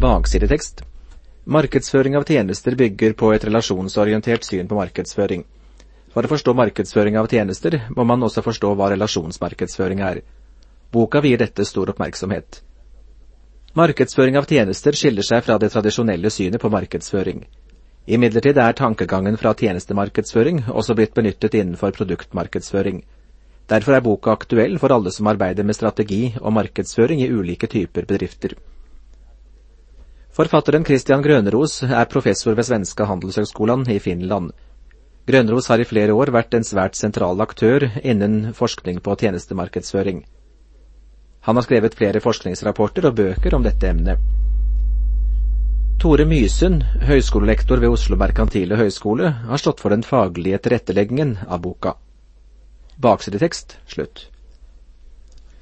Baksidetekst. Markedsføring av tjenester bygger på et relasjonsorientert syn på markedsføring. For å forstå markedsføring av tjenester må man også forstå hva relasjonsmarkedsføring er. Boka vier dette stor oppmerksomhet. Markedsføring av tjenester skiller seg fra det tradisjonelle synet på markedsføring. Imidlertid er tankegangen fra tjenestemarkedsføring også blitt benyttet innenfor produktmarkedsføring. Derfor er boka aktuell for alle som arbeider med strategi og markedsføring i ulike typer bedrifter. Forfatteren Christian Grøneros er professor ved Svenska Handelshögskolan i Finland. Grøneros har i flere år vært en svært sentral aktør innen forskning på tjenestemarkedsføring. Han har skrevet flere forskningsrapporter og bøker om dette emnet. Tore Mysund, høyskolelektor ved Oslo Merkantile Høyskole, har stått for den faglige tilretteleggingen av boka. Baksidetekst, slutt.